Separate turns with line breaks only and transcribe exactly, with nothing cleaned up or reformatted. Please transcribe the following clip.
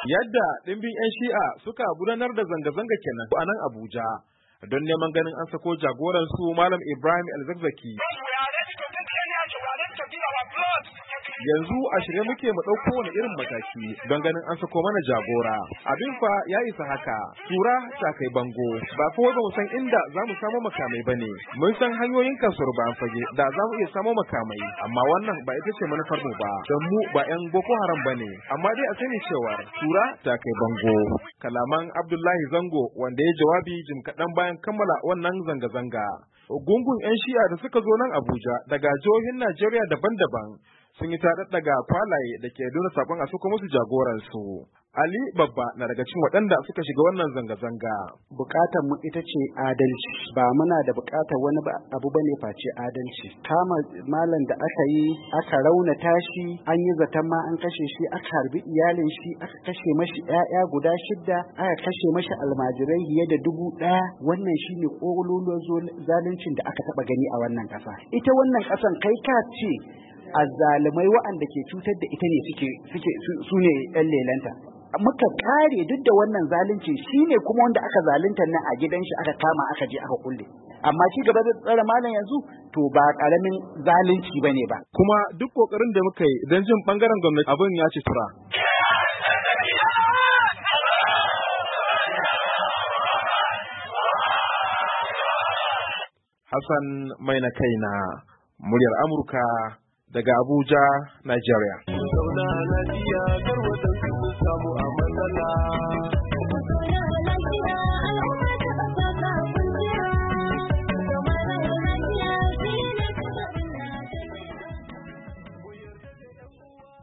Yadda ɗimbin 'yan Shi'a suka gudanar da zanga-zanga kenan a nan Abuja don neman ganin an sako jagoransu Malam Ibrahim El-Zakzaky. Yanzu a shirye muke mu ɗauko wani irin mataki don ganin an sako mana jagora. Abin fa ya isa haka. Tura ta kai bango. Ba ko ba mu san inda za mu samu makamai ba ne. Mun san hanyoyin kasuwar bayan fage da za mu iya samo makamai. Amma wannan ba ita ce manufar mu ba. Don mu ba 'yan Boko Haram ba ne. Amma dai a sani cewa tura ta kai bango. Kalaman Abdullahi Zango wanda ya jawabi jim kaɗan bayan kammala wannan zanga-zanga. Gungun 'yan Shi'a da suka zo nan Abuja daga jihohin Najeriya daban-daban sun yi taɗa daga falaye da ke nuna sabon a suka musu jagoransu. Ali Babba na daga cikin waɗanda suka shiga wannan zanga-zanga.
Bukatar mu ita ce adalci, ba muna da bukatar wani abu bane face adalci. Kama malam da aka yi, aka raunata shi, an yi zaton ma an kashe shi, aka harbi iyalin shi, aka kashe mashi ƴaƴa guda shidda, aka kashe mashi almajirai fiye da dubu ɗaya. Wannan shine ƙololuwar zaluncin da aka taɓa gani a wannan ƙasa. Ita wannan ƙasan kai ka ce azzalumai waɗanda ke cutar da ita ne suke suke su ne ɗan lelanta. Muka kare duk da wannan zalunci shine kuma wanda aka zalunta nan a gidan shi aka kama aka je aka kulle. Amma ci gaba da tsare malam yanzu to ba karamin zalunci bane ba.
Kuma duk kokarin da muka yi don jin bangaren gwamnati abin ya ci tura. Hassan mai na kaina, muryar Amurka daga Abuja, Nigeria.
Zauna lafiya kar wadansu samu a matsala.